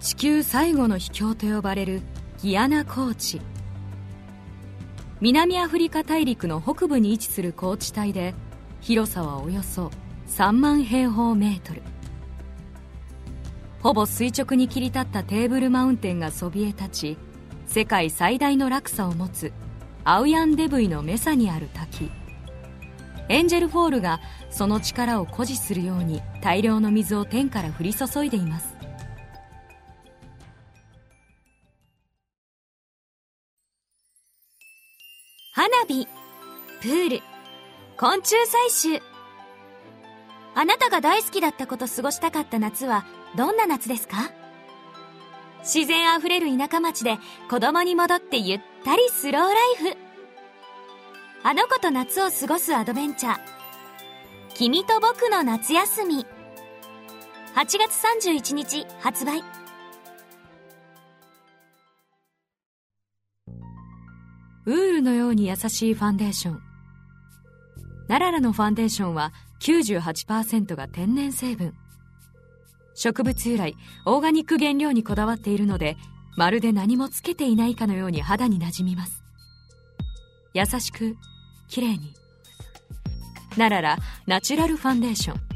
地球最後の秘境と呼ばれるギアナ高地。南アフリカ大陸の北部に位置する高地帯で、広さはおよそ3万平方メートル。ほぼ垂直に切り立ったテーブルマウンテンがそびえ立ち、世界最大の落差を持つアウヤンデブイのメサにある滝、エンジェルフォールがその力を誇示するように大量の水を天から降り注いでいます。 花火、プール、昆虫採集。あなたが大好きだったこと過ごしたかった夏はどんな夏ですか？自然あふれる田舎町で子供に戻ってゆったりスローライフ。あの子と夏を過ごすアドベンチャー、君と僕の夏休み。8月31日発売。 ウールのように優しいファンデーション。ナララのファンデーションは 98% が天然成分。植物由来、オーガニック原料にこだわっているので、まるで何もつけていないかのように肌になじみます。優しく、綺麗に。ナララナチュラルファンデーション。